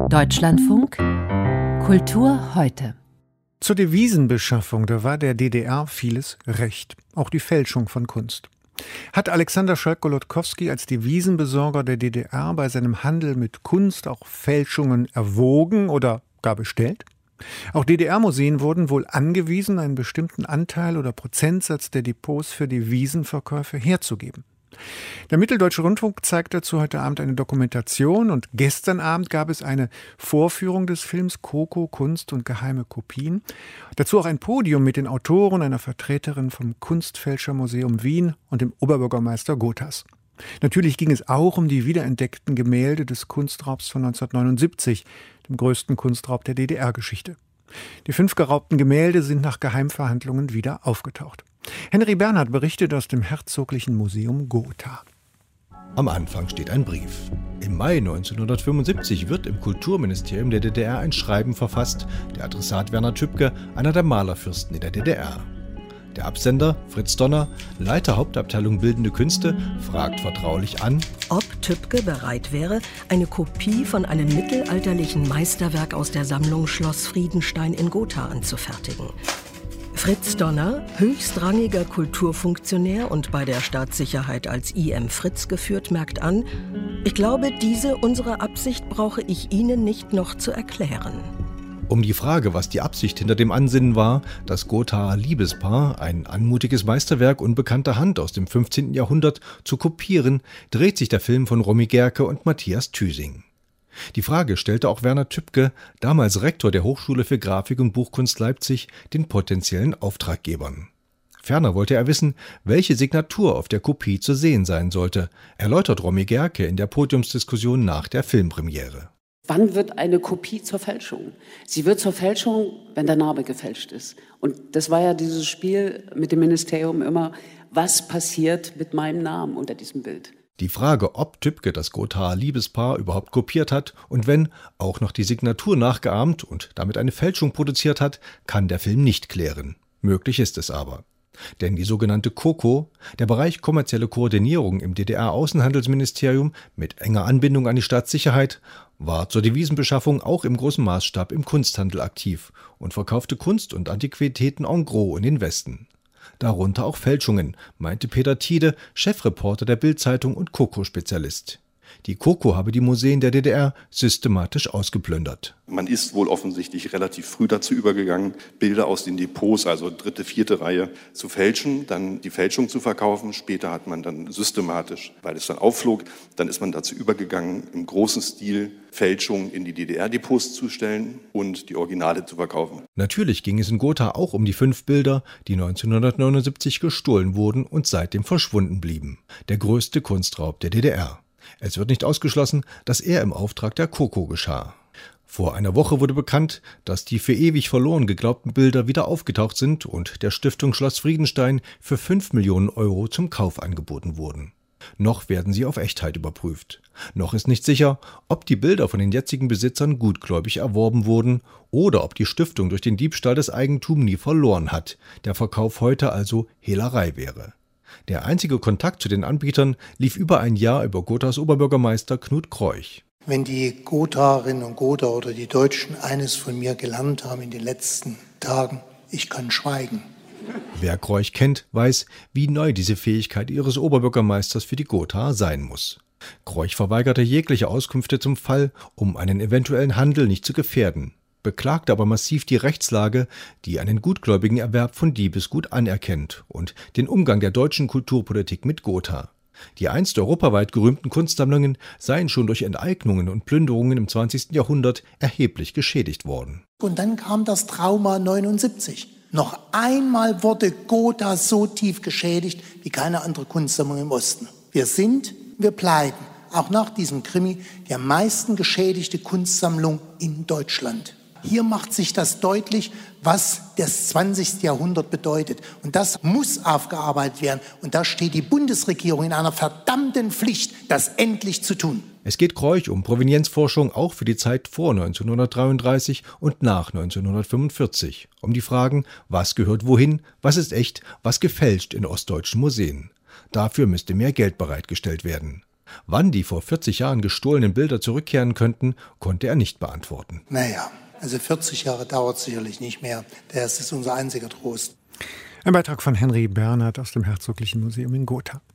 Deutschlandfunk Kultur heute. Zur Devisenbeschaffung, da war der DDR vieles recht, auch die Fälschung von Kunst. Hat Alexander Schalk-Golodkowski als Devisenbesorger der DDR bei seinem Handel mit Kunst auch Fälschungen erwogen oder gar bestellt? Auch DDR-Museen wurden wohl angewiesen, einen bestimmten Anteil oder Prozentsatz der Depots für Devisenverkäufe herzugeben. Der Mitteldeutsche Rundfunk zeigt dazu heute Abend eine Dokumentation und gestern Abend gab es eine Vorführung des Films Coco, Kunst und geheime Kopien. Dazu auch ein Podium mit den Autoren, einer Vertreterin vom Kunstfälschermuseum Wien und dem Oberbürgermeister Gothas. Natürlich ging es auch um die wiederentdeckten Gemälde des Kunstraubs von 1979, dem größten Kunstraub der DDR-Geschichte. Die 5 geraubten Gemälde sind nach Geheimverhandlungen wieder aufgetaucht. Henry Bernhard berichtet aus dem Herzoglichen Museum Gotha. Am Anfang steht ein Brief. Im Mai 1975 wird im Kulturministerium der DDR ein Schreiben verfasst. Der Adressat Werner Tübke, einer der Malerfürsten in der DDR. Der Absender, Fritz Donner, Leiter Hauptabteilung Bildende Künste, fragt vertraulich an, ob Tübke bereit wäre, eine Kopie von einem mittelalterlichen Meisterwerk aus der Sammlung Schloss Friedenstein in Gotha anzufertigen. Fritz Donner, höchstrangiger Kulturfunktionär und bei der Staatssicherheit als IM Fritz geführt, merkt an, ich glaube, unsere Absicht brauche ich Ihnen nicht noch zu erklären. Um die Frage, was die Absicht hinter dem Ansinnen war, das Gothaer Liebespaar, ein anmutiges Meisterwerk unbekannter Hand aus dem 15. Jahrhundert, zu kopieren, dreht sich der Film von Romy Gerke und Matthias Thüsing. Die Frage stellte auch Werner Tübke, damals Rektor der Hochschule für Grafik und Buchkunst Leipzig, den potenziellen Auftraggebern. Ferner wollte er wissen, welche Signatur auf der Kopie zu sehen sein sollte, erläutert Romy Gerke in der Podiumsdiskussion nach der Filmpremiere. Wann wird eine Kopie zur Fälschung? Sie wird zur Fälschung, wenn der Name gefälscht ist. Und das war ja dieses Spiel mit dem Ministerium immer, was passiert mit meinem Namen unter diesem Bild? Die Frage, ob Tübke das Gothaer Liebespaar überhaupt kopiert hat und wenn, auch noch die Signatur nachgeahmt und damit eine Fälschung produziert hat, kann der Film nicht klären. Möglich ist es aber. Denn die sogenannte Coco, der Bereich kommerzielle Koordinierung im DDR-Außenhandelsministerium mit enger Anbindung an die Staatssicherheit, war zur Devisenbeschaffung auch im großen Maßstab im Kunsthandel aktiv und verkaufte Kunst und Antiquitäten en gros in den Westen. Darunter auch Fälschungen, meinte Peter Tiede, Chefreporter der Bild-Zeitung und Coco-Spezialist. Die Coco habe die Museen der DDR systematisch ausgeplündert. Man ist wohl offensichtlich relativ früh dazu übergegangen, Bilder aus den Depots, also 3., 4. Reihe, zu fälschen, dann die Fälschung zu verkaufen. Später hat man dann systematisch, weil es dann aufflog, dann ist man dazu übergegangen, im großen Stil Fälschungen in die DDR-Depots zu stellen und die Originale zu verkaufen. Natürlich ging es in Gotha auch um die 5 Bilder, die 1979 gestohlen wurden und seitdem verschwunden blieben. Der größte Kunstraub der DDR. Es wird nicht ausgeschlossen, dass er im Auftrag der Coco geschah. Vor einer Woche wurde bekannt, dass die für ewig verloren geglaubten Bilder wieder aufgetaucht sind und der Stiftung Schloss Friedenstein für 5 Millionen Euro zum Kauf angeboten wurden. Noch werden sie auf Echtheit überprüft. Noch ist nicht sicher, ob die Bilder von den jetzigen Besitzern gutgläubig erworben wurden oder ob die Stiftung durch den Diebstahl das Eigentum nie verloren hat, der Verkauf heute also Hehlerei wäre. Der einzige Kontakt zu den Anbietern lief über ein Jahr über Gothas Oberbürgermeister Knut Kreuch. Wenn die Gotharinnen und Gotha oder die Deutschen eines von mir gelernt haben in den letzten Tagen, ich kann schweigen. Wer Kreuch kennt, weiß, wie neu diese Fähigkeit ihres Oberbürgermeisters für die Gotha sein muss. Kreuch verweigerte jegliche Auskünfte zum Fall, um einen eventuellen Handel nicht zu gefährden, beklagte aber massiv die Rechtslage, die einen gutgläubigen Erwerb von Diebesgut anerkennt und den Umgang der deutschen Kulturpolitik mit Gotha. Die einst europaweit gerühmten Kunstsammlungen seien schon durch Enteignungen und Plünderungen im 20. Jahrhundert erheblich geschädigt worden. Und dann kam das Trauma 79. Noch einmal wurde Gotha so tief geschädigt wie keine andere Kunstsammlung im Osten. Wir bleiben, auch nach diesem Krimi, die am meisten geschädigte Kunstsammlung in Deutschland. Hier macht sich das deutlich, was das 20. Jahrhundert bedeutet. Und das muss aufgearbeitet werden. Und da steht die Bundesregierung in einer verdammten Pflicht, das endlich zu tun. Es geht Kreuch um Provenienzforschung auch für die Zeit vor 1933 und nach 1945. Um die Fragen, was gehört wohin, was ist echt, was gefälscht in ostdeutschen Museen. Dafür müsste mehr Geld bereitgestellt werden. Wann die vor 40 Jahren gestohlenen Bilder zurückkehren könnten, konnte er nicht beantworten. Naja, also 40 Jahre dauert sicherlich nicht mehr. Das ist unser einziger Trost. Ein Beitrag von Henry Bernhard aus dem Herzoglichen Museum in Gotha.